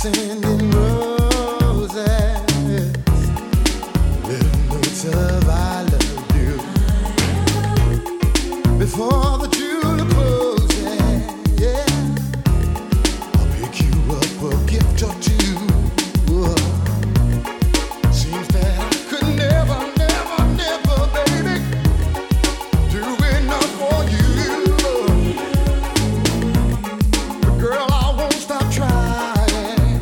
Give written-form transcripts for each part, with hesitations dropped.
sending roses, little notes of I love you. Before the julep closes, yeah, I'll pick you up a gift or two. Seems that I could never, baby, do enough for you. But girl, I won't stop trying,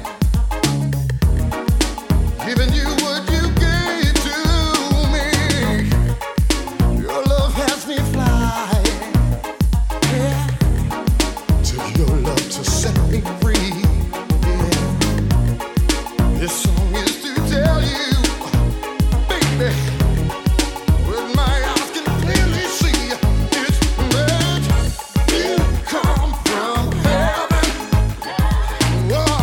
giving you what you gave to me. Your love has me flying, yeah. Took your love to set me free, yeah. This song is to tell you, baby, with my eyes can clearly see, it's that you come from heaven, whoa,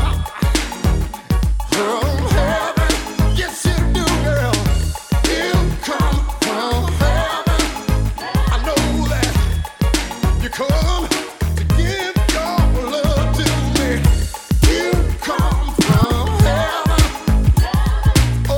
from heaven. Yes, you do, girl. You come from heaven. I know that you come to give your love to me. You come from heaven, oh,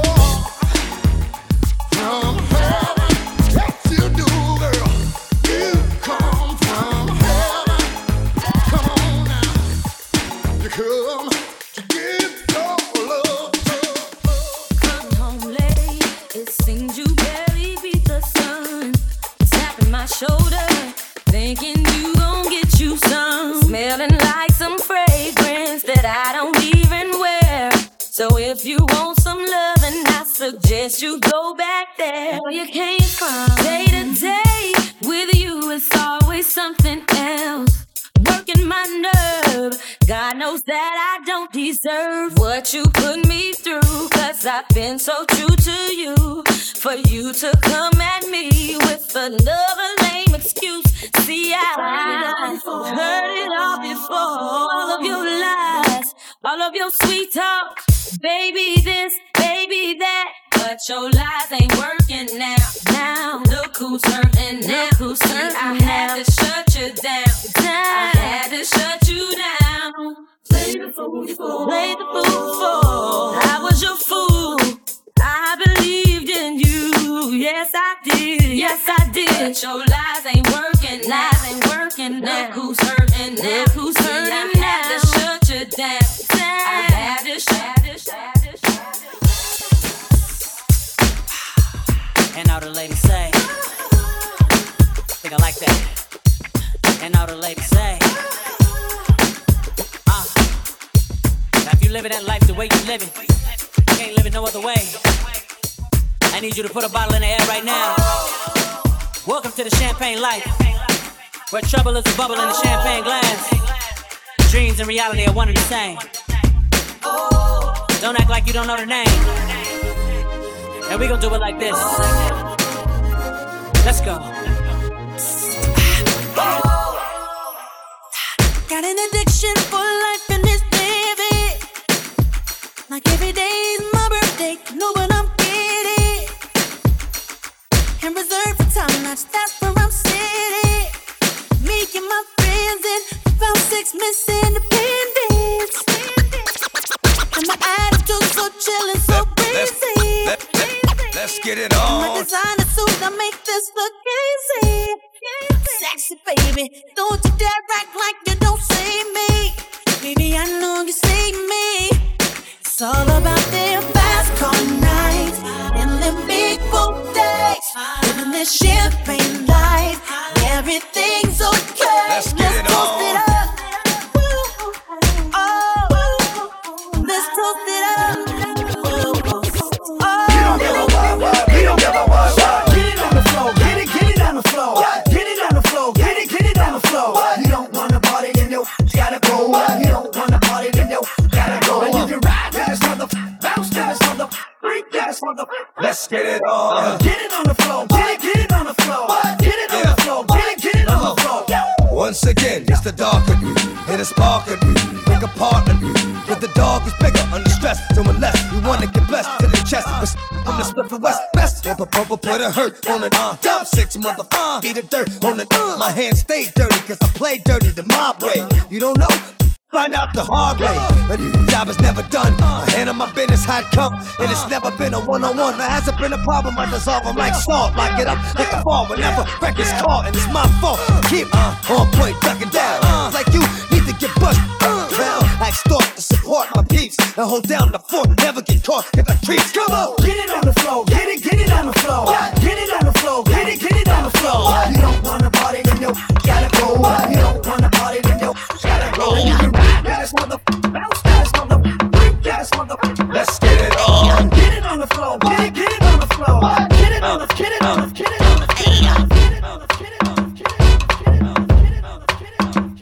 from heaven. Yes, you do, girl. You come from heaven. Come on now. You come to give your love to. Come home late, it seems you barely beat the sun. Tapping my shoulder, thinking you gon' get you some. Smelling like some fragrance that I don't even wear. So if you want some loving, I suggest you go back there where you came from. Day to day, with you it's always something else. Working my nerve, God knows that I don't deserve what you put me through. Cause I've been so true to you. For you to come at me with another lame excuse. See, I heard it all before. All of your lies, all of your sweet talk. Baby this, baby that. But your lies ain't working now. Now, look who's hurting now. Look who's hurting I had to shut you down. I had to shut you down. Play the fool for. Play the fool for. I was your fool. I believed in you. Yes, I did. Yes, I did. But your lies ain't working. Lies ain't working now. Look who's hurting now. Look who's hurting now. I had to shut you down. I had to shut you down. And all the ladies say, think I like that. And all the ladies say, now if you living that life the way you live it, you can't live it no other way. I need you to put a bottle in the air right now. Welcome to the champagne life, where trouble is a bubble in the champagne glass. Dreams and reality are one and the same. Don't act like you don't know the name. And we gon' do it like this. Let's go. Got an addiction for life and it's living. Like every day is my birthday. No, but I'm kidding. And reserved for time, that's where I'm sitting. Me and my friends and about 6 Miss Independence. And my attitude so chill and so breezy. Let's get it on. My designer suit, I make this look easy. Sexy baby, don't you dare act like you don't see me. Baby, I know you see me. It's all about them fast car nights and them big boat days. Living this champagne life, everything's okay. Let's get it toast on. it up. Oh, let's toast it up. Let's get it on. Get it on the floor. Get it on the floor. Get it on the floor. Get it on the floor. Once again, it's the darker hit a sparker, break apart with the dog is bigger under stress. Doing less, you wanna get blessed to the chest. But on the slip of west, best if a purple put a hurt on it. Dump 6 motherfucker, eat the dirt on it. My hands stay dirty 'cause I play dirty the mob way. You don't know? find out the hard way. But the job is never done. I handle my business how it come, and it's never been a one-on-one. There hasn't been a problem, I dissolve them like salt. Lock it up like a ball whenever records caught, and it's my fault. Keep on point, ducking down. Like you need to get busted. I extort to support my peeps and hold down the fort. Never get caught if I creeps. Come on, Get it on the floor, get it on the floor. Get it on the floor, get it on the floor. You don't wanna party, then you gotta go. You don't wanna party, then you gotta go. You can rap, this mother, bounce, this mother, break, this mother. Let's get it on. Get it on the floor, get it on the floor. Get it on the, get it on the, get it on the, get it on the, get it on the, get it on the, get it on the, get it on the, get it on the, get it on the.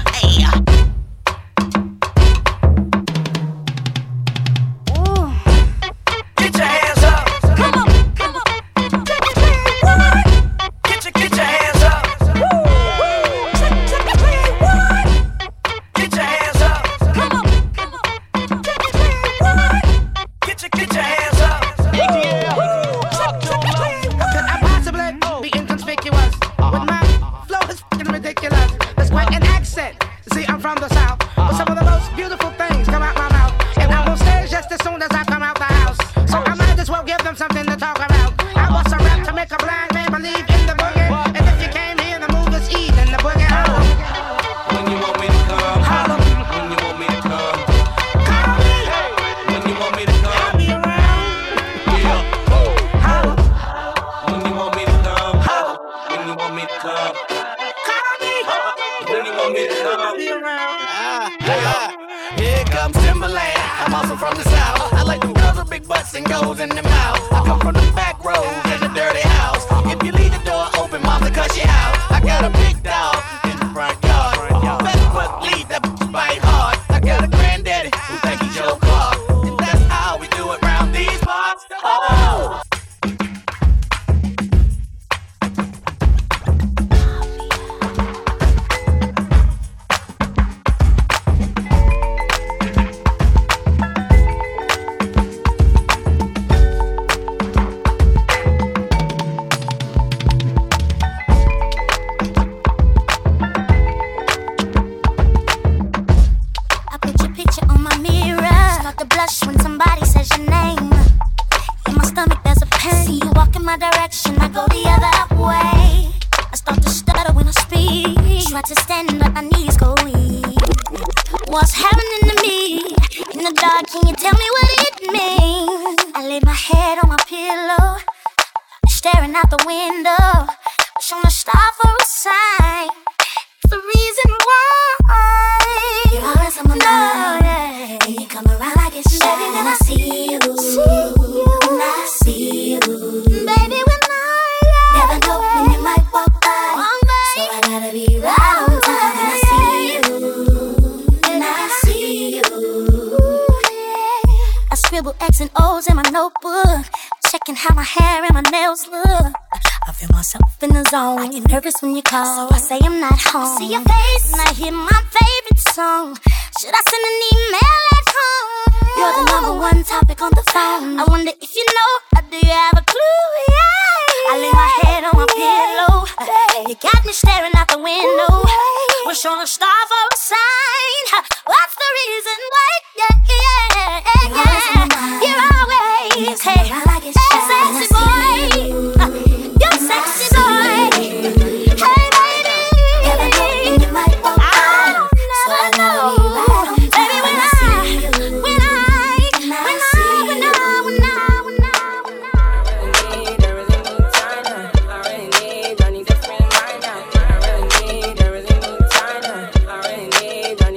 Get your hands up. Come on, come on. Get your hands up. Get your hands up. Come on, come on. Get your hands up. Could I possibly be inconspicuous? With my flow is fucking ridiculous. That's quite an accent. See, I'm from the South, but some of the most beautiful things come out my mouth. And I'm on stage just as soon as I come out the house. So I might as well give them something to talk about. I was a rap to make a blind man believe in the boogie. And if you came here, the move is Eve and the boogie. When you want me to come, Holla. when you want me to come, Call me. when you want me to I'll come, be around. yeah. Holla. When you want me to come, when you want me to come, Call me. when you want me to I'll come. be around. Here comes Timberland. I'm also from the South. I like them girls with big butts and goes in the mouth. I come from the back roads and a dirty house. If you leave the door open, mom will cuss you out. I got a big dog in the front yard. Best but leave that bite hard. I got a granddaddy who think he's Joe Clark. And that's how we do it round these parts. Oh! I put your picture on my mirror. Start to blush when somebody says your name. In my stomach there's a pain. See you walk in my direction, I go the other way. I start to stutter when I speak. Try to stand but my knees go weak. What's happening to me? In the dark, can you tell me what it means? I lay my head on my pillow, staring out the window, wish on a star for a sign. The reason why you're always on my mind, and you come around like it's baby when I see you, when I see you, baby when I never know when you might walk by, so I gotta be right on time when I see you, when I see you. I scribble X and O's in my notebook, checking how my hair and my nails look. I feel myself in the zone. I get nervous when you call, so I say I'm not home. See your face and I hear my favorite song. Should I send an email at home? You're the #1 topic on the phone. I wonder if you know, or do you have a clue? Yeah. I lay my head on my pillow. You got me staring out the window. Wish on a star for a sign. What's the reason why? You're always hey, sexy boy. You're sexy boy. Hey baby, I don't know. Baby, when I really need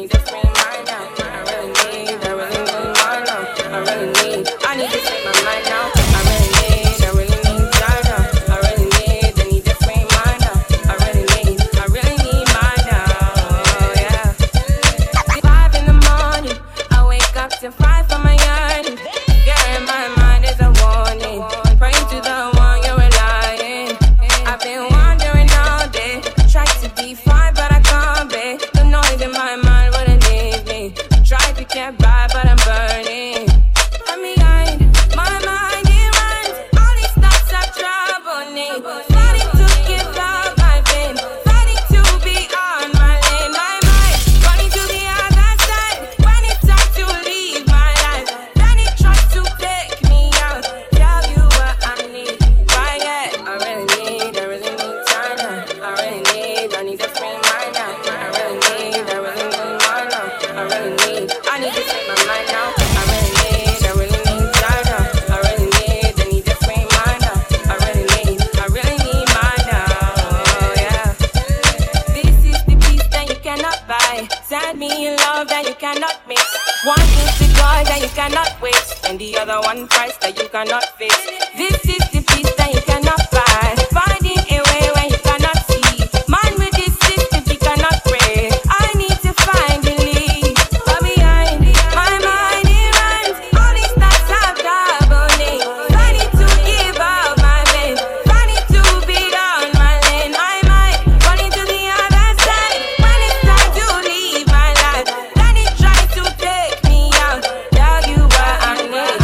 you cannot mix. One is the joy that you cannot waste, and the other one price that you cannot fix. This is the peace that you cannot buy, finding a way when you cannot see. Man with this system he cannot pray. I need to find belief. But behind my mind it runs. All these thoughts are doubling. I need to give up my pain. I need to be down my lane. I might fall into the other side when it's time to leave my life. Then it tries to take me out. Tell you what I need.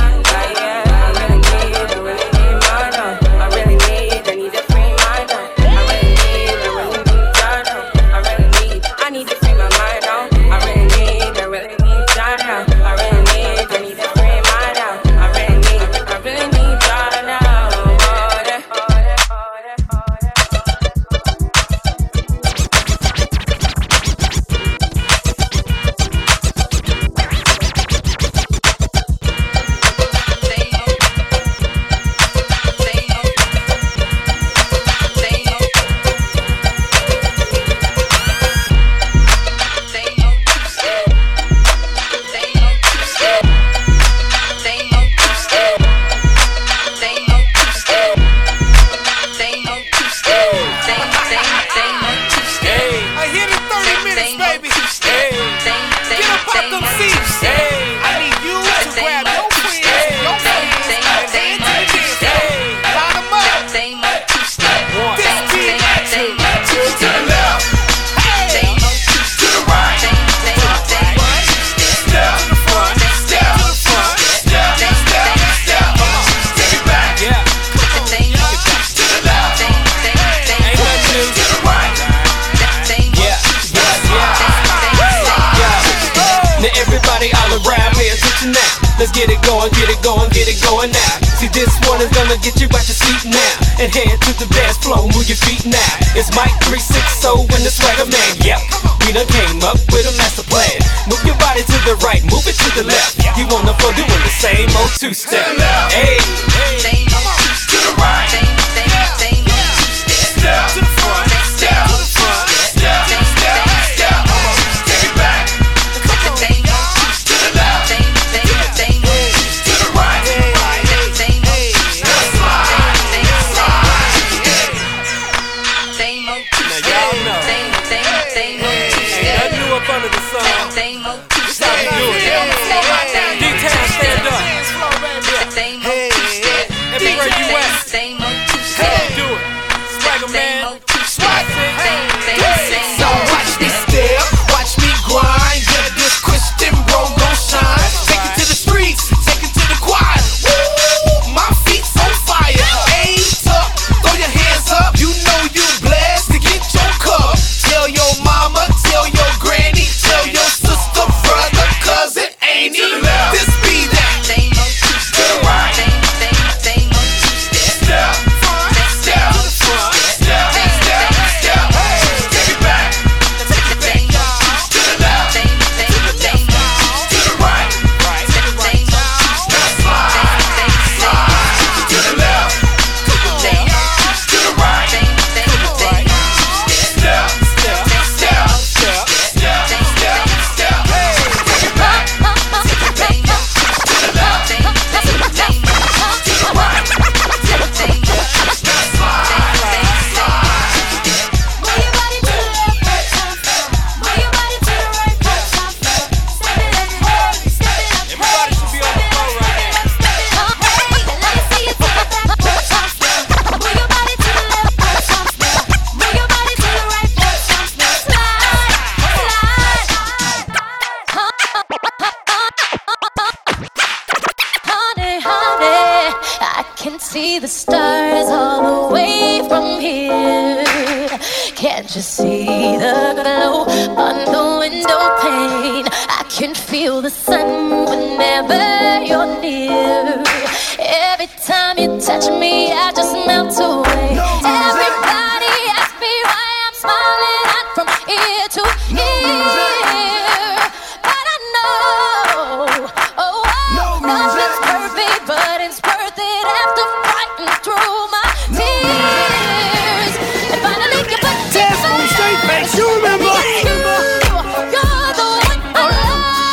I really need a free mind. I really need I need to free my mind out. I really need Jana. I really need a free mind out. I really need Jana. I hit it 30 minutes, baby. Get up out them seats. I need you to grab your friends, your friends, and head to the dance. Line them up. This beat to the left, hey, to the right, step to the front, step to the front, step, take it back, yeah, to the left, ain't nothing new, to the right, Now everybody all around, pay attention now. Let's get it going, get it going, get it going now. See, this one is gonna get you out your seat now. And head to the dance floor, move your feet now. It's Mike 360 and the Swagger Man, yep. We done came up with a master plan. Move your body to the right, move it to the left. You on the floor doing the same old two-step. Hey, to the right, step to the front, step to the front, step, take it back. To the left, to the right, now y'all know, ain't nothing new up under the sun. It's how we do it. Detail, stand up. Everywhere you at, how you do it? Swagger Man, swag it. So watch me step, watch me grind. Yeah, this Christian bro gon' shine. Take it to the streets, take it to the choir. Woo, my feet's on fire. Ain't up, throw your hands up. You know you blessed to get your cup. Tell your mama, tell your granny, tell your sister, brother, cousin, ain't even this be that. To the right, step, step, step, take it back. To the left, to the right, now slide, to the left, to the right, step, take it back. To the left, to the right, now slide. Everybody should be on the floor right now. Honey, I can see the stars all the way from here. Can't you see the glow on the window pane? I can feel the sun whenever you're near. Every time you touch me, I just melt away. Everybody asks me why I'm smiling out from ear to ear. But I know, nothing's perfect, but it's worth it after fighting through my tears. And finally you put Dance on straight face, you remember? you're the one I love.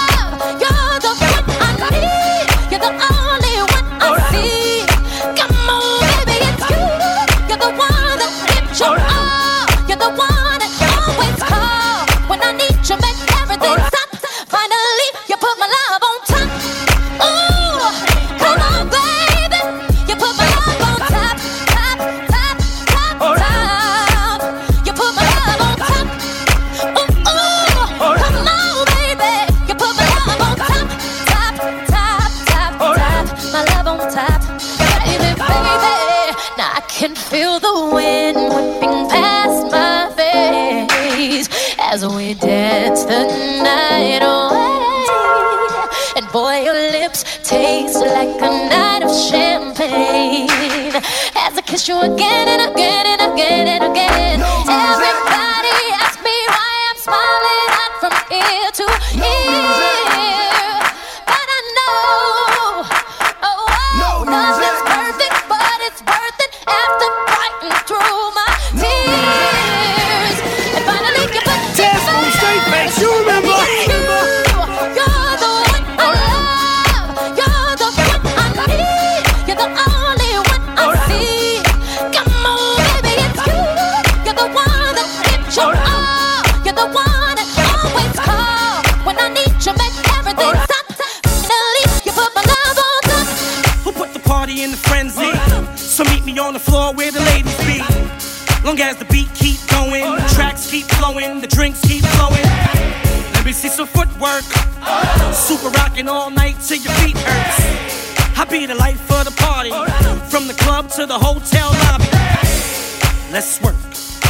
can feel the wind whipping past my face as we dance the night away. And boy, your lips taste like a night of champagne as I kiss you again and again and again and again. Everybody asks me why I'm smiling out from ear to ear, but I know, cause it's perfect, but it's worth it after fighting through my tears. And finally you put Dance on the straight face, you remember? You're the one I love, you're the one I need, you're the only one I see. Come on, baby, it's you. You're the one that gives you all, you're the one that always call when I need you, make everything stop. Finally, you put my love on top. Who put the party in the frenzy? So meet me on the floor where the ladies be. Long as the beat keep going, the tracks keep flowing, the drinks keep flowing. Let me see some footwork. Super rocking all night till your feet hurts. I be the life of the party, from the club to the hotel lobby. Let's work.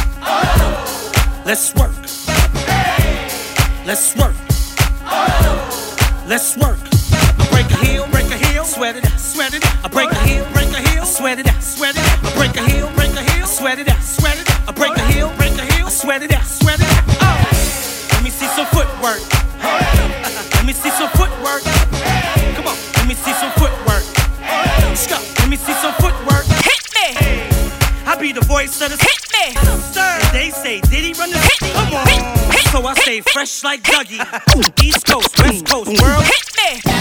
Let's work. Let's work. Let's work. I break a heel, sweat it out, sweat it out. I break a heel, sweat it out, sweat it out. I break a heel, sweat it out, sweat it out. I break a heel, sweat it out, sweat it out. Oh, let me see some footwork. Let me see some footwork. Come on, let me see some footwork. Let's go. Let me see some footwork. Hit me. I be the voice of the hit me. Sir, they say, did he run the hit? Come on. So I stay fresh like Dougie. East Coast, West Coast, world. Hit me.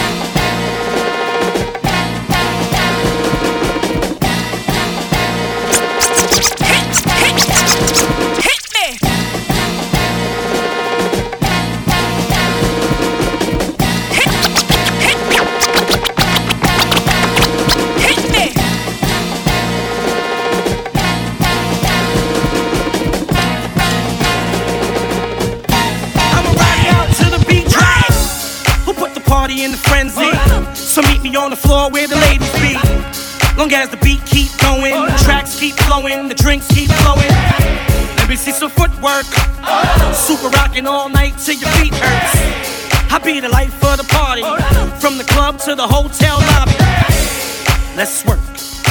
In the frenzy, so meet me on the floor where the ladies be. Long as the beat keep going, the tracks keep flowing, the drinks keep flowing. Let me see some footwork. Super rocking all night till your feet hurts. I be the life of the party, from the club to the hotel lobby. Let's work.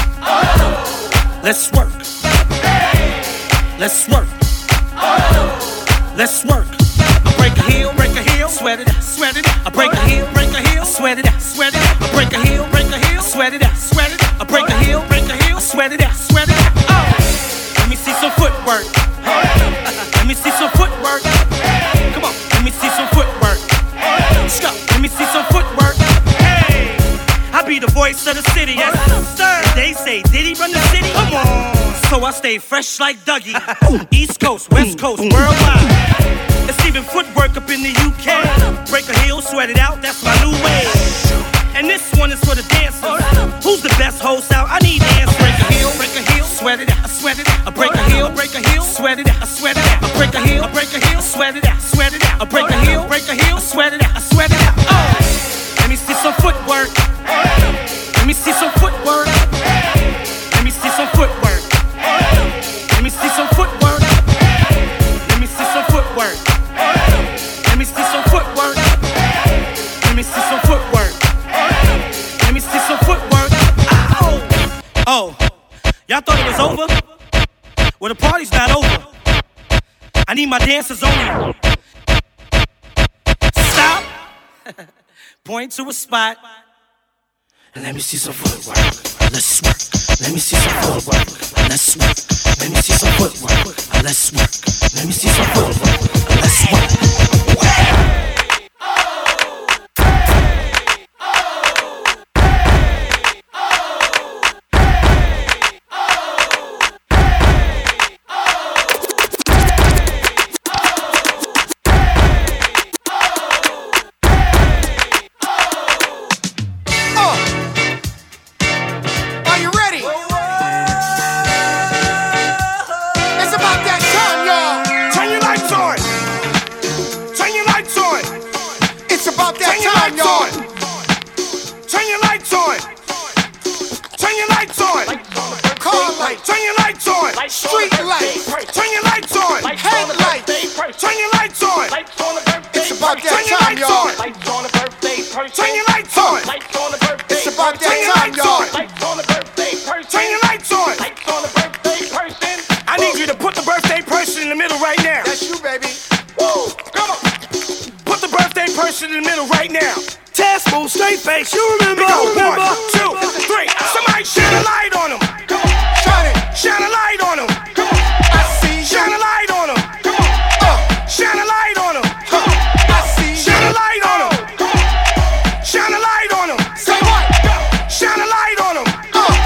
Let's work. Let's work. Let's work. I break a heel, sweat it out, sweat it out. I break a heel, sweat it out, sweat it out. I break a heel, sweat it out, sweat it out. I break a heel, sweat it out, sweat it out. Oh, let me see some footwork. Let me see some footwork. Come on, let me see some footwork. Let's go. Let me see some footwork. Hey, I be the voice of the city. Yes, sir. They say, did he run the city? Come on. So I stay fresh like Dougie. East Coast, West Coast, worldwide. It's even footwork up in the UK. Break a heel, sweat it out, that's my new way. And this one is for the dancers. Who's the best host out? I need answers. Break a heel, sweat it out, I sweat it out. I break a heel, sweat it out, I sweat it out. I break a heel, sweat it out, sweat it out. I break a heel, sweat it out, I sweat it out. Oh, let me see some footwork. Let me see some footwork. Let me see some footwork. Let me see some footwork. Let me see some footwork. Let me see some footwork. Let me see some footwork. Let me see some footwork. Oh, y'all thought it was over? Well, the party's not over. I need my dancers only. Stop. Point to a spot. And let me see some footwork. Let's work. Let me see some footwork. Let's work. Let me see some footwork. Let's work. Let me see some footwork. Let's work. Turn your lights on. Street lights. Turn your lights on. Headlights. Turn your lights on. It's about that time, y'all. Turn your lights on. It's about that time, y'all. Turn your lights on. I need you to put the birthday person in the middle right now. That's you, baby. Woo! Come on. Put the birthday person in the middle right now. Test move, straight face. You remember? 1, 2, 3. Somebody shine a light on him. Come on, shine it. Shine a light on him. Come on, I see you. Shine a light on him. Come on, Shine a light on him. I see you. Shine a light on him. Shine a light on him. Say what? Shine a light on him.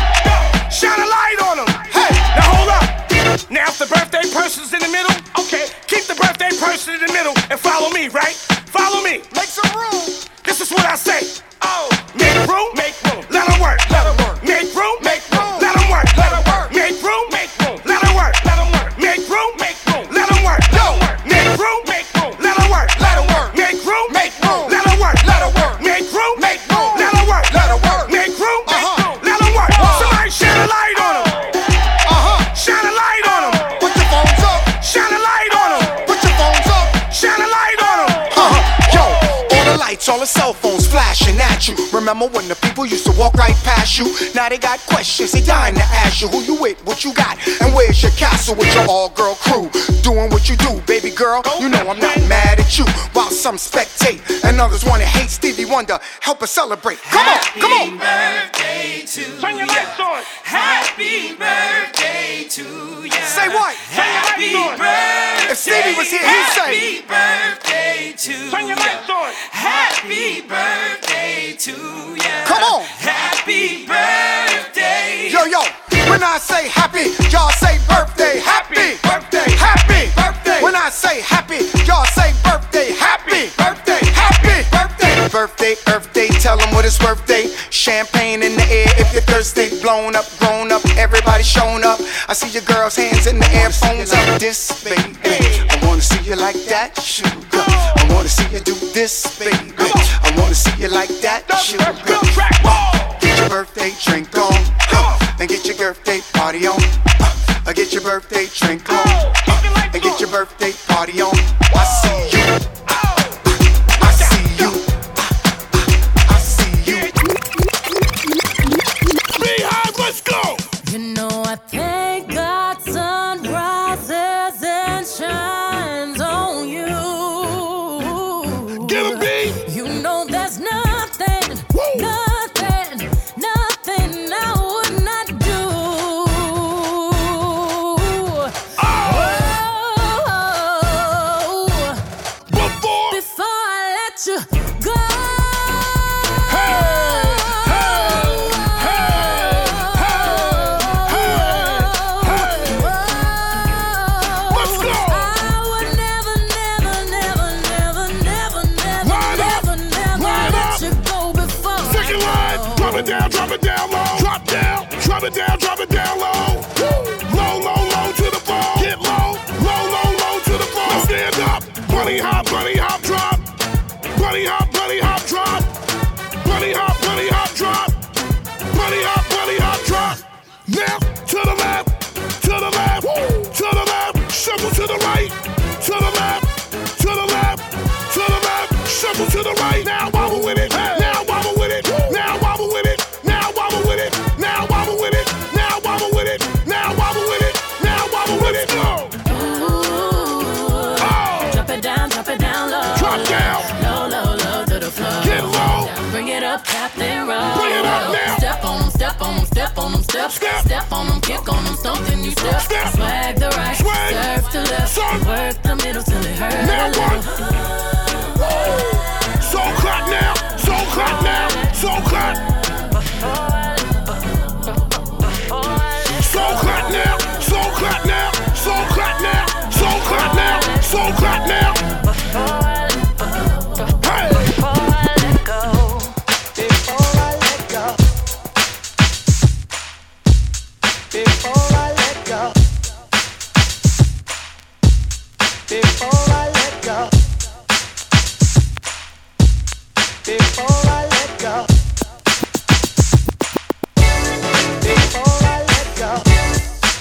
Shine a light on him. Hey. Now hold up. Now if the birthday person's in the middle, okay, keep the birthday person in the middle and follow me, right? Follow me. Make some room. This is what I say. Oh, make room, let her work. Make room, let her work. Make room, let her work. Make room, let her work. Make room, let her work. Make room, let her work. Make room, let her work. Make room, let her work. Somebody shine a light on him. Shine a light on him. Put your phones up. Shine a light on him. Put your phones up. Shine a light on him. Yo, all the lights, all the cell phones flashing at you. Remember when the people used to walk right past you? Now they got questions, they dying to ask you who you with, what you got, and where's your castle with your all-girl crew? Doing what you do, baby girl, you know I'm not mad at you. While some spectate and others wanna hate Stevie Wonder, help us celebrate. Come on, come on. Birthday to Turn your lights on. Happy birthday to you. Say what? Happy birthday. If Stevie was here, he'd say. Happy birthday to Turn your lights on. Happy birthday to you. Come on. Happy birthday. Yo, yo, when I say happy, y'all say birthday. Happy birthday, happy birthday. When I say happy, y'all say birthday. Happy birthday, happy birthday. Birthday, Earth Day, tell them what it's birthday. Champagne in the air if you're thirsty. Blown up, grown up, everybody shown up. I see your girls' hands in the air, phones up. This, baby, I wanna see you like that, sugar. I wanna see you do this, baby. I wanna see you like that, sugar. Get your birthday drink on, and get your birthday party on. Get your birthday drink on, and get your birthday party on. I see you. I see you. I see you. Beehive, let's go. You know I thank God sun rises and shines on you. Get a beat. You know there's nothing, nothing, nothing I would not do. Before I let you go. Drop it down low. Drop down low. Low, low, low to the floor. Get low, low, low, low to the floor. Now stand up. Bunny hop, drop. Bunny hop, drop. Bunny hop, drop. Bunny hop, drop. Now to the left, to the left, to the left. Shuffle to the right, to the left, to the left, to the left. Shuffle to the right. Now wobble with it. Now wobble with it. Now wobble with it. Now wobble with it. Now wobble with it. Now wobble with it. Now wobble with it. Now wobble with it. Go. Drop it down low. Drop down. Low, low, low to the floor. Get low. Bring it up, tap then roll. Bring it up now. Step on them, step on them, step on them, step. Step on them, kick on them, something you step. Swag the right, serve to left. Work the middle till it hurt. Now what? So clap now. So clap now. So clap. So clap now. So clap now. So clap now. So clap now. So clap now. Hey. Before I let go. Before I let go. Before I let go. Before I let go. Before I let go. Before I let go.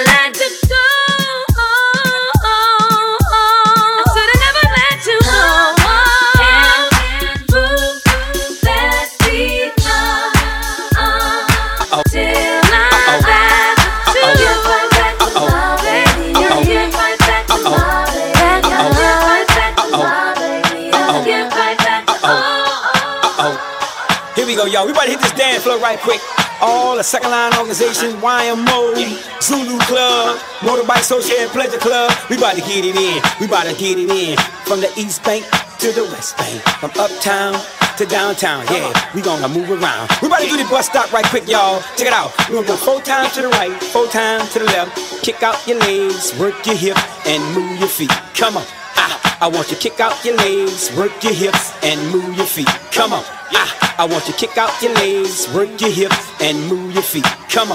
let you go. I should've never let you go. And prove that we are till I'm back to you. Right back to my baby. I'll get right back to my baby. I'll get right back to my baby. I'll get right back to Here we go, y'all. We about to hit this dance floor right quick. All the second line organization, YMO, Zulu Club, Motorbike Social and Pleasure Club. We about to get it in. We about to get it in. From the East Bank to the West Bank. From uptown to downtown. Yeah, we gonna move around. We about to do the bus stop right quick, y'all. Check it out. We gonna go 4 times to the right, 4 times to the left. Kick out your legs, work your hips, and move your feet. Come on. I want you to kick out your legs, work your hips, and move your feet. Come on. I want you to kick out your legs, work your hips, and move your feet. Come on.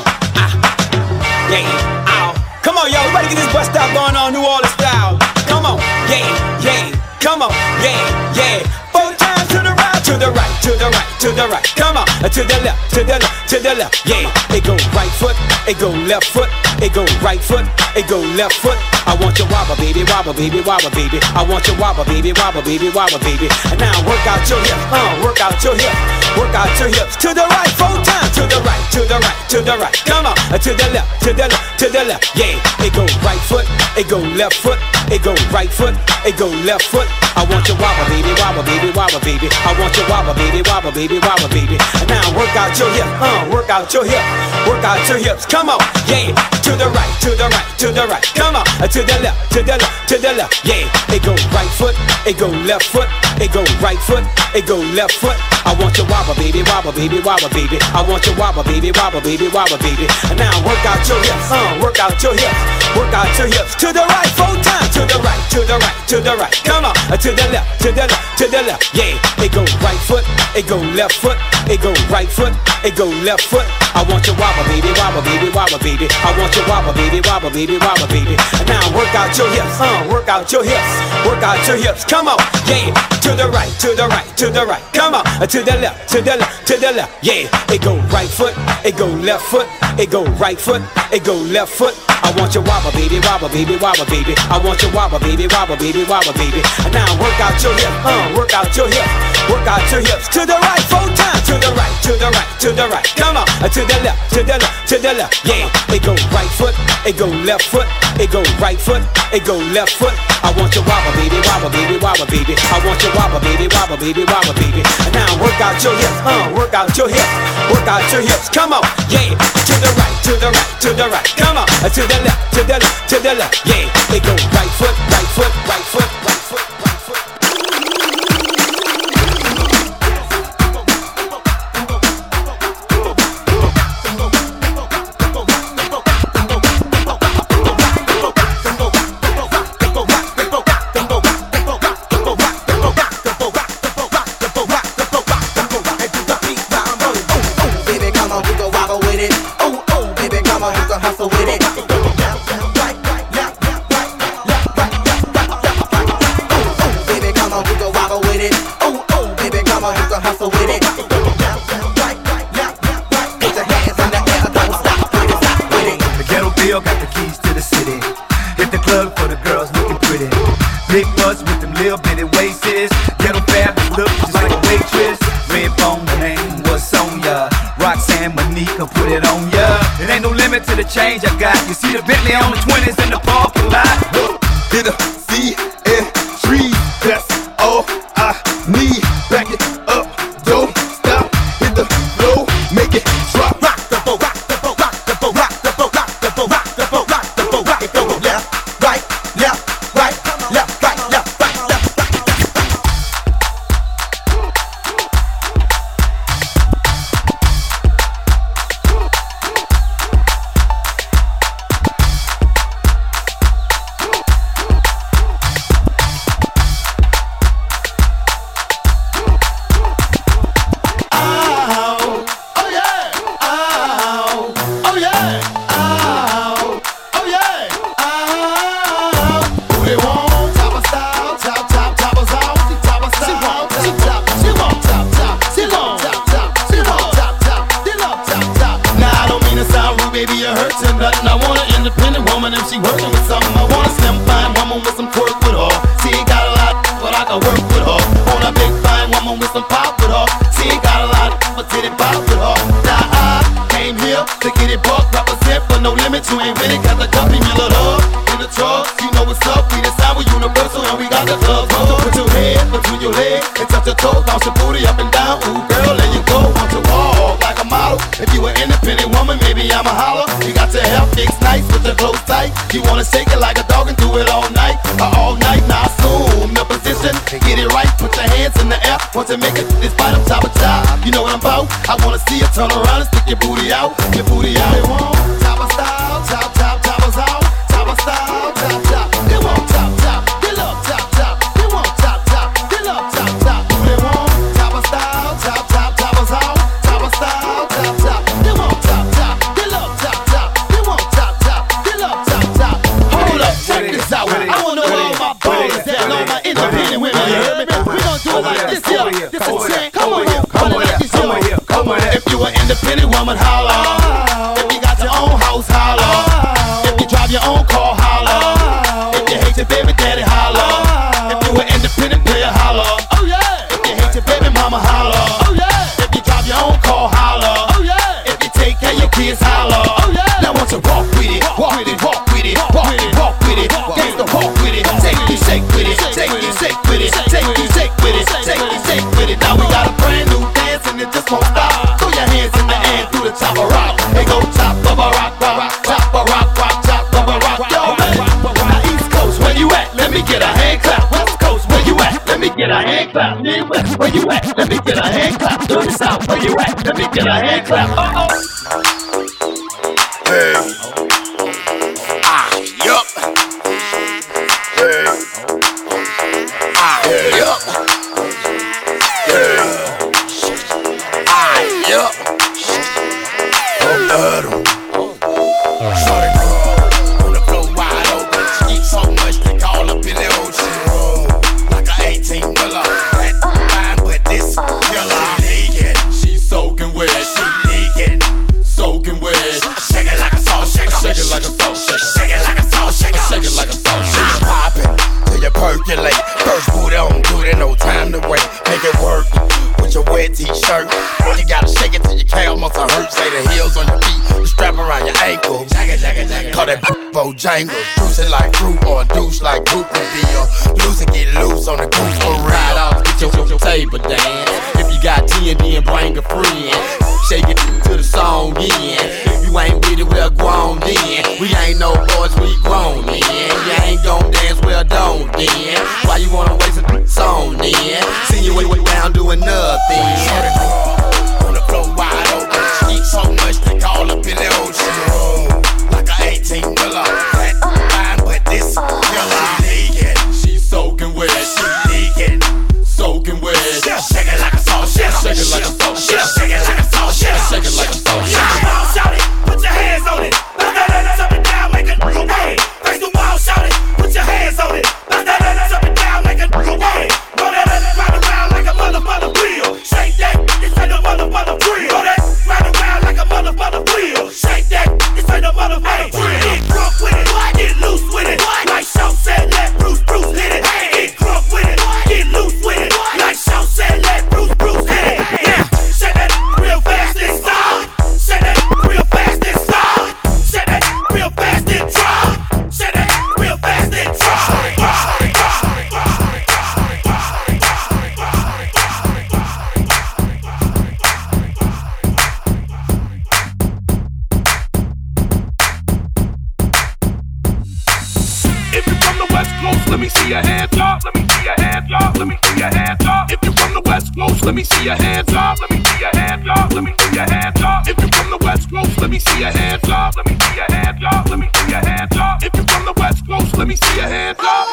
Yeah. Ow. Come on, y'all. We about to get this bus stop going on New Orleans style. Come on. Yeah. Come on. Yeah. 4 times to the right, to the right, to the right, to the right. Come on. To the left, to the left, to the left. Yeah. It go right foot, it go left foot, it go right foot, it go left foot. I want your wobble, baby, wobble, baby, wobble, baby. I want your wobble, baby, wobble, baby, wobble, baby. And now work out your hips, work out your hips, work out your hips. To the right, 4 times. To the right, to the right, to the right. Come on. To the left, to the left, to the left. Yeah. It go right foot, it go left foot, it go right foot, it go left foot. I want your wobble, baby, wobble, baby, wobble, baby. I want your wobble, baby, wobble, baby, wobble, baby. And now work out your hips, work out your hips, work out your hips. Come on. Yeah. To the right, to the right, to the right. Come on. To the left, to the left, to the left. Yeah. It go right foot, it go left foot, it go right foot, it go left foot. I want your wobble, baby, wobble, baby, wobble, baby. I want your wobble, baby, wobble, baby, wobble, baby. And now work out your hips, work out your hips, work out your hips. To the right, 4 times. To the right, to the right, to the right. Come on. To the left, to the left, to the left. Yeah. It go right foot, it go left foot, it go right foot, it go left foot. I want your wobble, baby, wobble, baby, wobble, baby. I want your wobble, baby, wobble, baby, wobble, baby. And now work out your hips, work out your hips, work out your hips. Come on. Yeah. To the right, to the right, to the right. Come on. To the left, to the left, to the left. Yeah. It go right foot, it go left foot, it go right foot, it go left foot. I want your wobble, baby, wobble, baby, wobble, baby. I want your wobble, baby, wobble, baby, wobble, baby. And now work out your hips, work out your hips, work out your hips. To the right, 4 times. To the right, to the right, to the right. Come on. To the left, to the left, to the left. Yeah. It go right foot, it go left foot, it go right foot, it go left foot. I want your wobble, baby, wobble, baby, wobble, baby. I want your wobble, baby, wobble, baby, wobble, baby. And now work out your hips, work out your hips, work out your hips. Come on. Yeah. To the right, to the right, to the right. Come on. To the left, to the left, to the left. Yeah. It go right foot, right foot, right foot, right foot, right foot. Hustle with it. Baby, come on, we go wobble with it. Oh, baby, come on, we go hustle with it. Put your hands in the air, don't stop, stop with it. The ghetto bill got the keys to the city. Hit the club for the girls looking pretty. Big butts with them little bitty waists. Ghetto fab look just like a waitress. Redbone, the name was Sonya. Roxanne, Monica, put it on ya. It ain't no limit to the change I got. You see the Bentley on the 20s in the parking lot. Hit a C&3, that's all I need. Back it up, don't stop. Hit the flow, make it drop. Rock the boat, rock the boat, rock the boat, rock the boat, rock the boat, rock the boat, rock the boat, rock it go left, right, left, right, left, right, left, right, left, right. You wanna shake it like a dog and do it all night. Now assume your position, get it right, put your hands in the air. Want to make it this fight up top of top. You know what I'm about? I wanna see you turn around and stick your booty out. Your booty out. They want top of style, top, top, top of style. Top of style, top, top. They want top, top. They love top, top. They want top, top. They love top, top. They want top of style, top, top, top of style. Top of style, top, top. They want top, top. They love top, top. They want top, top. They love top, top. Hold up, check this out. I wanna know where all my ballers at, all my independent women. You heard me? We gon' do it like this here. This is a chant. Come on, come on. If you an independent woman, holla. If you got your own house, holla. If you drive your own car, holla. If you hate your baby daddy, holla. If you an independent player, holla. Oh yeah. If you hate your baby mama, holla. Oh yeah. If you drive your own car, holla. Oh yeah. If you take care of your kids, holla. Oh yeah. Now want to walk with it, walk with it, walk with it, walk with it, walk with it. Gangsta walk with it, take you shake with it, take you shake with it, take you shake with it, take you shake with it. Now we got a brand new dance and it just won't stop. Throw your hands in the air through the top of rock. They go top of a rock, rock, top of rock, rock, top of a rock. Yo man, now East Coast, where you at? Let me get a hand clap. West Coast, where you at? Let me get a hand clap. Midwest, where you at? Let me get a hand clap. Dirty South, where you at? Let me get a hand clap. Hey. Yup. Hey. Yup. Hey. Yup. Shorty on the floor wide open. She eat so much they call up in the ocean. Like a 18-wheeler. Fine with this killer. Naked. She soaking wet. She naked. Soaking wet. Shake it like a salt shaker. Shake it like a salt shaker. Shake it like a salt shaker. Shake it like a salt shaker. Poppin' till you percolate. First booty on duty, no time to wait. Make it work with your wet t-shirt. You gotta shake it till your calf must hurt. Say the heels on your feet, the strap around your ankle. Call that Bojangles. Juice it like fruit or a douche like Goop and deal. Loose and get loose on the goose for real. Ride off, get your table dance. If you got TND and bring a friend. Shake it to the song in. If you ain't with it, well grown then. We ain't no boys, we grown then. You ain't gon' dance, well don't then. Why you wanna waste a song then? See you way down doing nothing. On the floor wide open. She eat so much they call up in the ocean. Like a 18-wheeler. Fine but this killer. Naked. She soaking wet. She naked. Soaking wet. Shake it like a salt shaker. Shake it like a salt shaker. Shake it like a salt shaker. Shake it like a salt shaker. Come on, shout it. Put your hands on it. Up and down, make it go away. Face the wall, shout it. Put your hands on it. Up and down, make it go away. Roll that round around like a mother wheel. Shake that. This ain't a mother wheel. Roll that round around like a mother wheel. Shake that. This ain't a mother wheel. Get drunk with it. Get loose with it. Like Shaw said, let Bruce hit it. Get drunk with it. Get loose with it. Like Shaw said, let Bruce hit it. Yeah. Shake that real fast and stop. Shake that real fast and stop. Shake that real fast and drop. Shake that real fast and drop. If you're from the West Coast, let me see your hands up. Let me see your hands up. Let me see your hands up. If you're from the West Coast, let me see your hands up. Let me see your hands up. Let me see your hands up. If you're from the West Coast, let me see your hands up. Let me see your hands up. Let me see your hands up. If you're from the West Coast, let me see your hands up.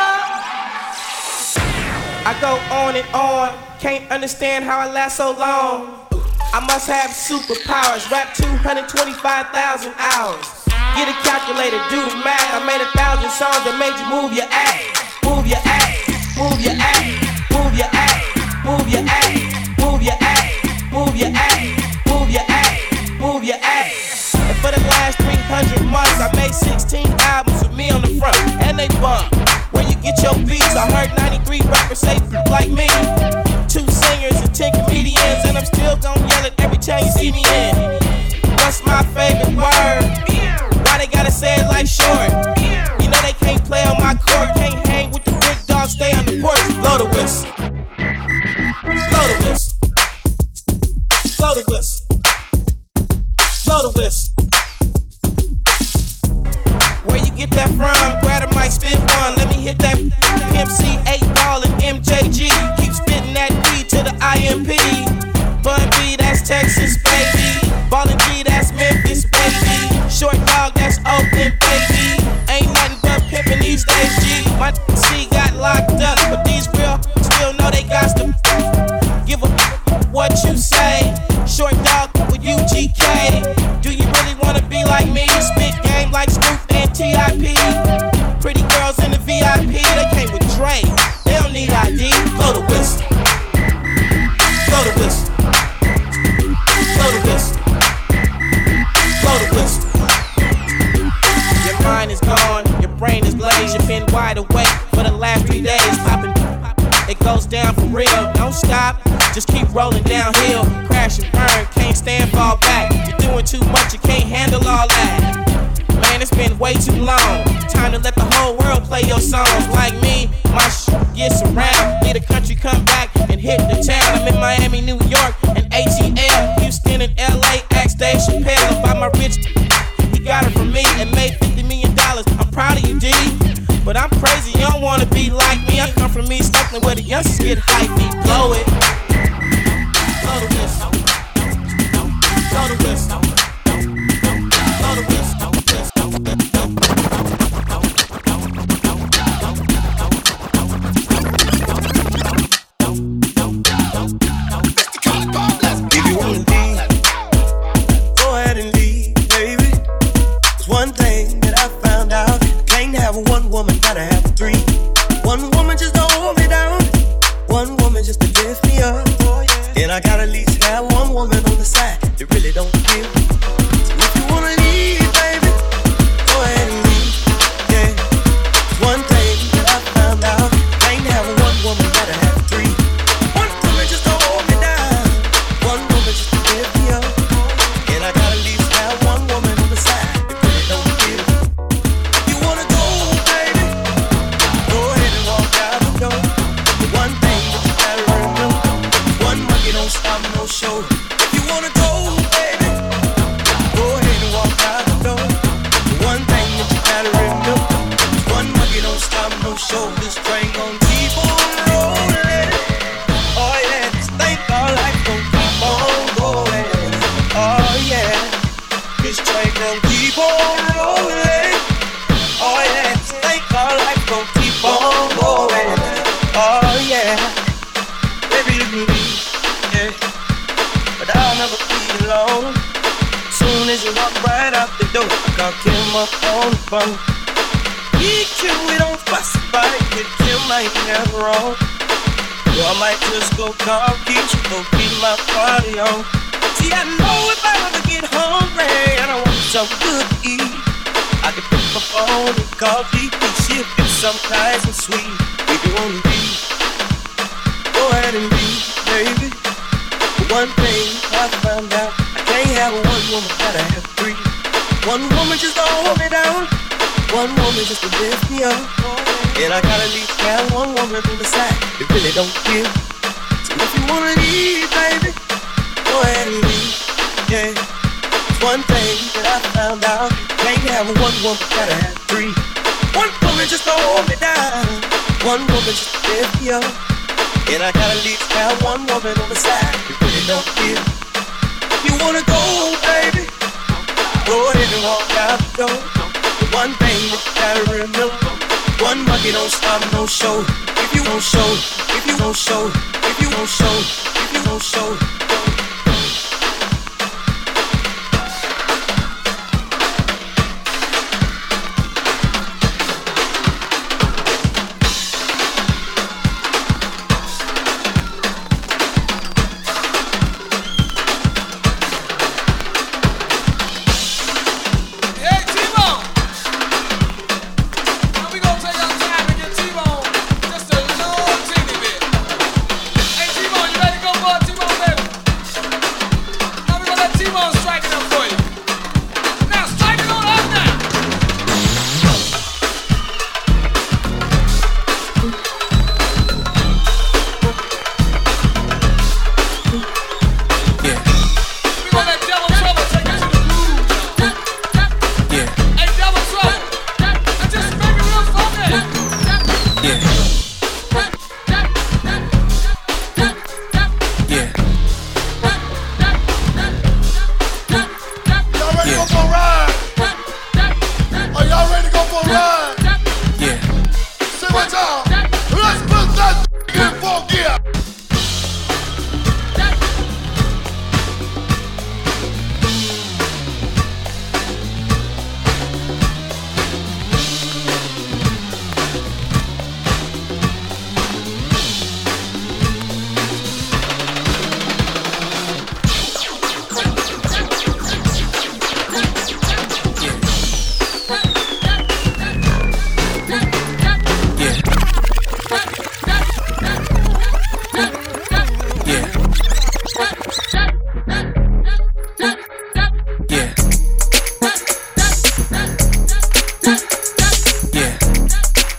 I go on and on, can't understand how I last so long. I must have superpowers, rap 225,000 hours. Get a calculator, do the math. I made 1,000 songs that made you move your ass. Move your ass, move your ass, move your ass, move your ass, move your ass, move your ass, move your ass, move your ass. And for the last 300 months, I made 16 albums with me on the front, and they bump. Where you get your beats? I heard 93 rappers say like me. 2 singers and 10 comedians, and I'm still gon' yell it every time you see me in. What's my favorite word? Why they gotta say it like short? You know they can't play on my court, can't hang with the big dogs, stay on the porch. Blow the whistle. Blow the whistle. Blow the whistle. Blow the whistle. Where you get that rhyme, grab a mic, spit one. Let me hit that Pimp C, 8 Ball, and MJG. Keep spitting that D to the IMP. Bun B, that's Texas, baby. Ballin' G, that's Memphis, baby. Short Dog, that's Oakland, baby. Ain't nothing but pimpin' these days, G. My C got locked up, but these real still know they got to give a what you say. Short Dog with UGK. Do you really wanna be like me? Spit game like Snoop and T.I.P. Pretty girls in the VIP, they came with Dre. They don't need ID. Blow the whistle. Blow the whistle. Blow the whistle. Blow the whistle. Your mind is gone, your brain is glazed. You've been wide awake for the last 3 days. Popping, it goes down for real. Don't stop, just keep rolling downhill. Crash and burn, can't stand, fall back. You're doing too much, you can't handle all that. Man, it's been way too long. Time to let the whole world play your songs. Like me, my gets around. Need a country come back and hit the town. I'm in Miami, New York, and ATL. Houston and LA, ask Dave Chappelle about my rich. He got it from me and made $50 million. I'm proud of you, D. But I'm crazy, you don't wanna be like me. I come from East Oakland where the youngsters get hyped. Me blow it. Blow the whistle. Blow the whistle. Blow the whistle. If you wanna leave, go ahead and leave, baby. There's one thing that I found out. Can't have one woman, gotta have 3. One woman just to hold me down. One woman just to lift me up. And I gotta at least have one woman on the side that really don't feel. So if you wanna leave, baby, go ahead and leave. Yeah. There's one thing that I found out. Can't have one woman, gotta have 3. One woman just to hold me down. One woman just to lift me up. And I gotta at least have one woman on the side that really don't feel. If you wanna go, baby, go ahead and walk out the door. The one thing that you gotta remember, one monkey don't stop no show. If you wanna go, baby, go ahead and walk out the door. The one thing that you gotta remember, one monkey don't stop no show. This train gon' keep on rolling. Oh yeah, this thing called life gon' keep on going. Oh yeah, this train gon' keep on rolling. Oh yeah, this thing called life gon' keep on going. Oh yeah, baby, yeah, but I'll never be alone. Soon as you walk right out the door, I call Kim up on the phone. EQ, we don't fuss about it, with Kim I ain't never wrong. So I might just go call Keisha, go keep my party on. See, I know if I ever get hungry and I want something good to eat, I can pick my phone and call DP, see if it's some nice and sweet. If you wanna leave, go ahead and leave, baby. But one thing I found out, I can't have one woman, gotta have 3. One woman just to hold me down. One woman just to lift me up. And I gotta at least have one woman on the side that really don't feel. So if you wanna leave, baby, go ahead and leave. Yeah. It's one thing that I found out. Can't have one woman, gotta have 3. One woman just to hold me down. One woman just to lift me up. And I gotta at least have one woman on the side that really don't feel. If you wanna go, baby, go ahead and walk out the door. The one thing that you gotta remember, one monkey don't stop no show. If you don't show, if you don't show, if you don't show, if you don't show. T-Bone, you ready to go for it, T-Bone, baby?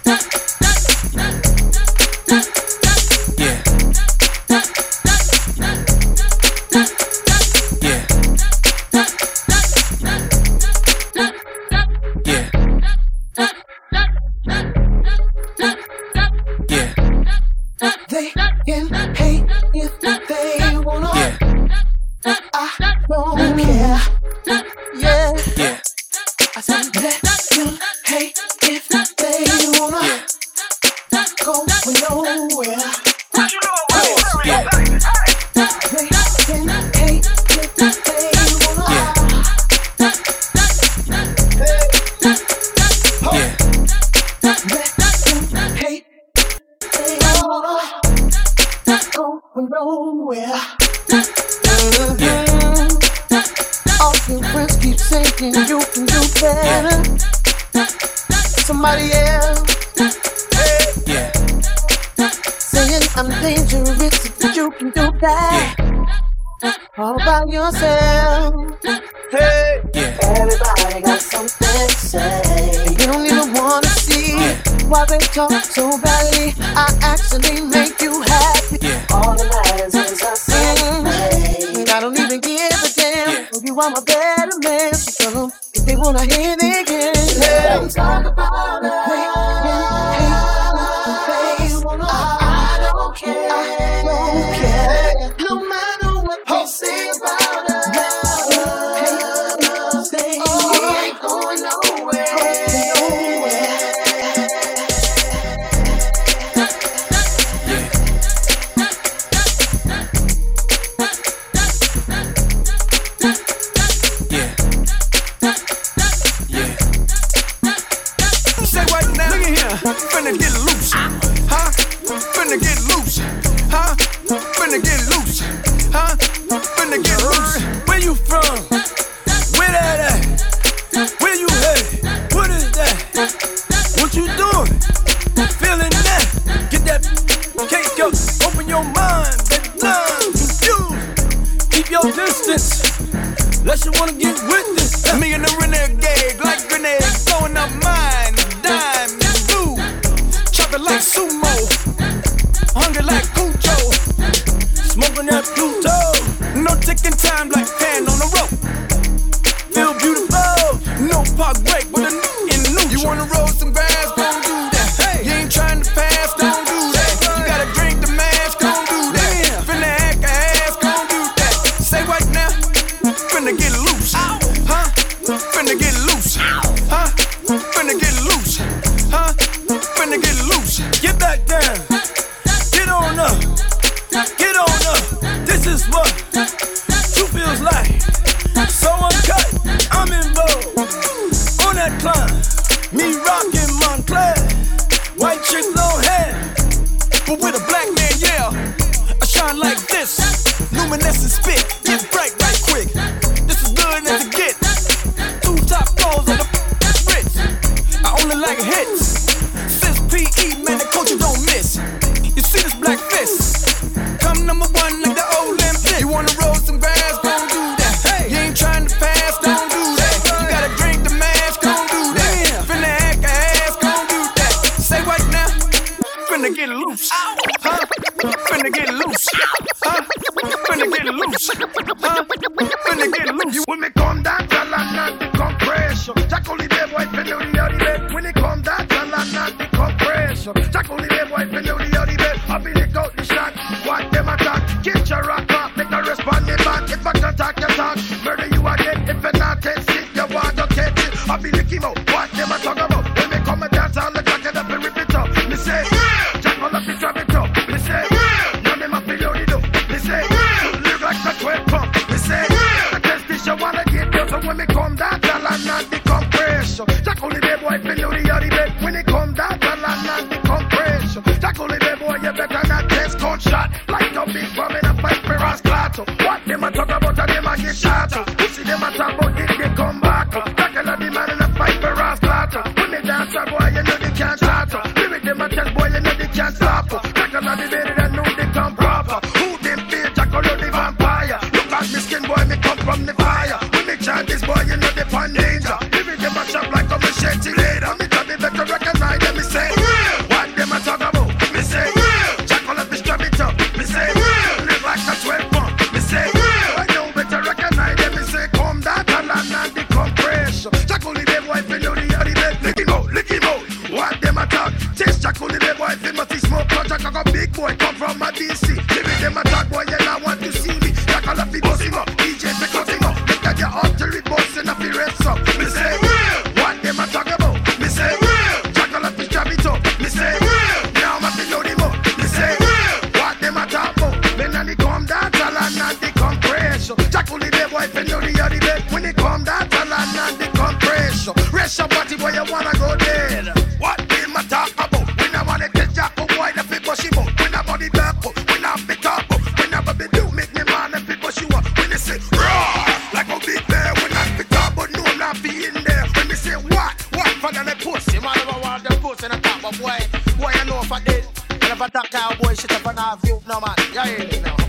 Jack only the boy, when you the bed. When it come down, and the compression. Jack only boat in the top, but boy, I know if I did. And if I talk cowboy shit up on our view, no man, you hear me now.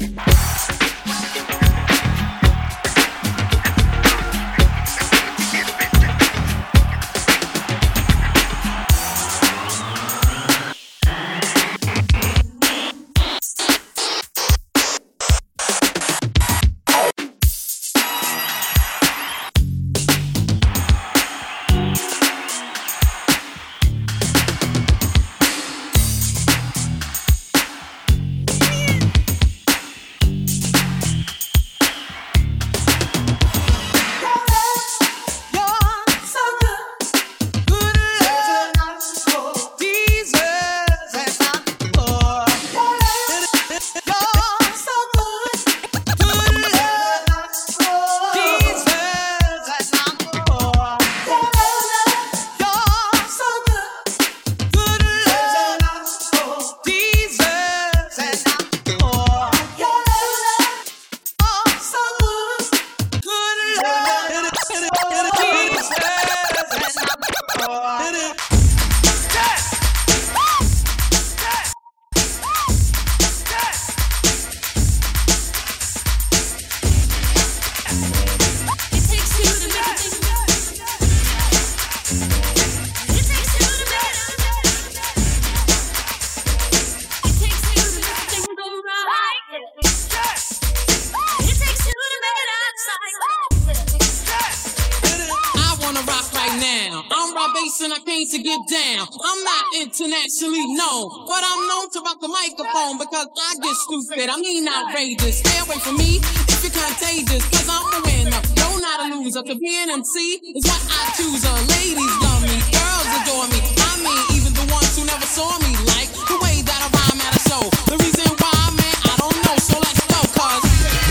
Internationally known, but I'm known to rock the microphone because I get stupid. I mean outrageous. Stay away from me if you're contagious, cause I'm a winner. No, not a loser. To be an MC is what I choose. Ladies love me, girls adore me. I mean, even the ones who never saw me like the way that I rhyme at a show. The reason why, man, I don't know. So let's go, cause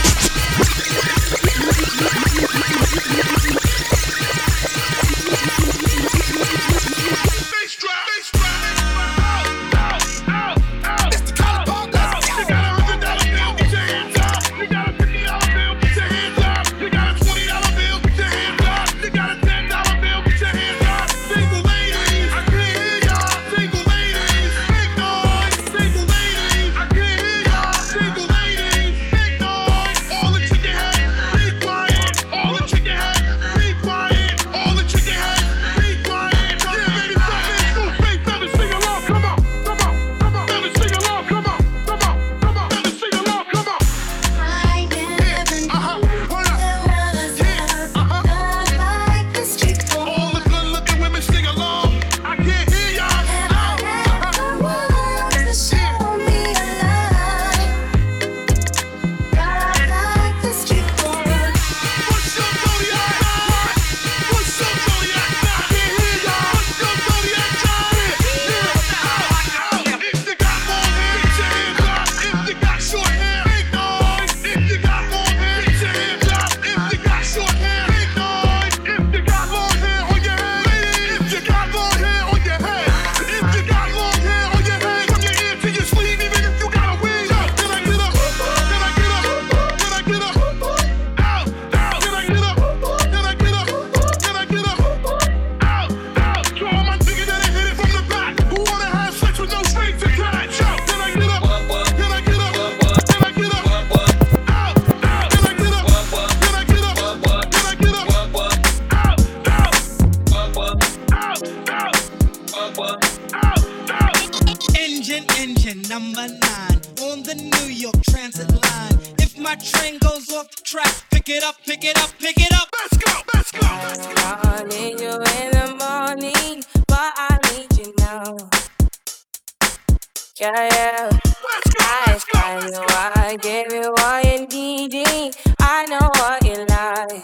Engine number 9 on the New York Transit line. If my train goes off the track, pick it up, pick it up, pick it up. Let's go, let's go. I need you in the morning, but I need you now. Yeah. I find you, I give you what you need. I know what you like.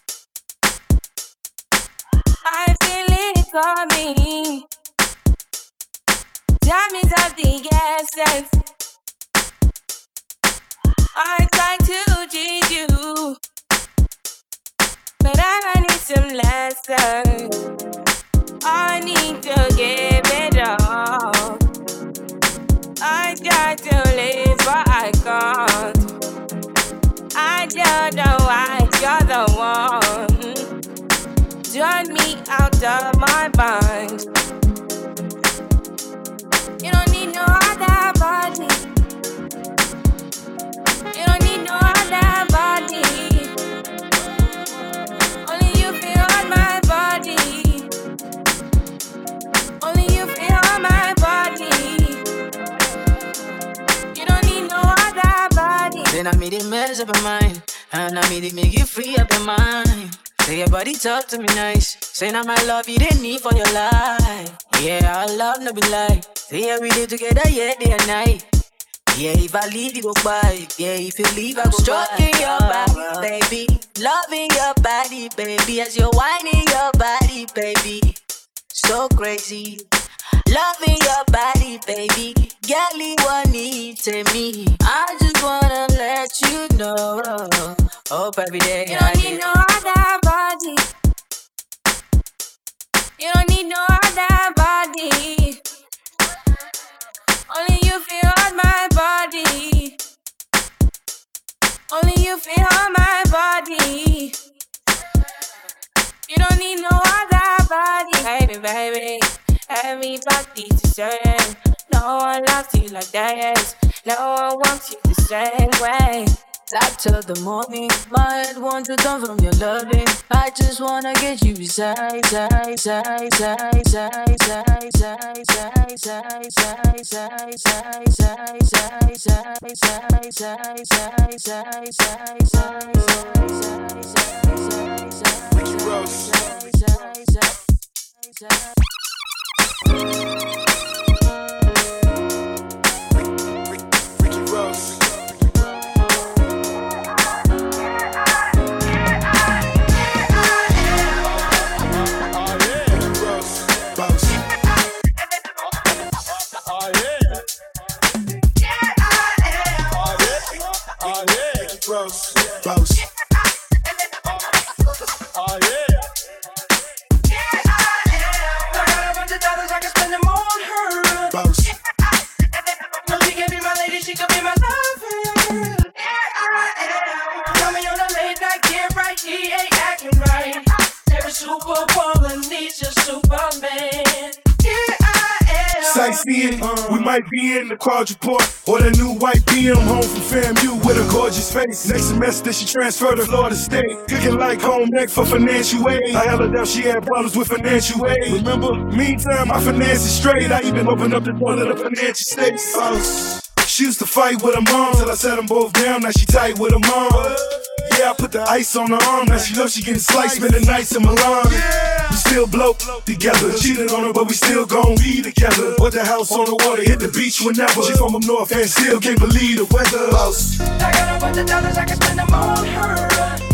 I feel it coming. Time is of the essence. I try to cheat you, but I need some lessons. I need to give it all. I try to live, but I can't. I don't know why you're the one. Turn me out of my mind. Then I made it mess up your mind, and I made it make you free up your mind. Say your body talk to me nice. Say now my love you didn't need for your life. Yeah, our love no be lie. Say yeah, we did together, yeah, day and night. Yeah, if I leave, you go by. Yeah, if you leave, I go stroking your body, baby. Loving your body, baby. As you're whining your body, baby. So crazy. Loving your body, baby. Girlie, what need to me? I just wanna let you know. Hope every day you don't need no other body. You don't need no other body. Only you feel on my body. Only you feel on my body. You don't need no other body. Baby, baby, everybody the same. No one loves you like that. No one wants you the same way. Like till the morning, my head wants to come from your loving. I just wanna get you beside, side, side, side, side, side, side, side, side, side, side, side, side, side, side, side, side, side, side, side. Sightseeing, we might be in the quadruport or the new white BM home from FAMU with a gorgeous face. Next semester she transferred to Florida State, cooking like home ec for financial aid. I held her down, she had problems with financial aid. Remember, meantime my finances straight. I even opened up the door to the financial states. She used to fight with her mom till I set them both down. Now she tight with her mom. Yeah, I put the ice on her arm. Now she knows she getting sliced, spending nights in Milan. We still blow together. Cheated on her, but we still gon' be together. Bought the house on the water, hit the beach whenever. She from up north and still can't believe the weather. I got a bunch of dollars, I can spend them on her.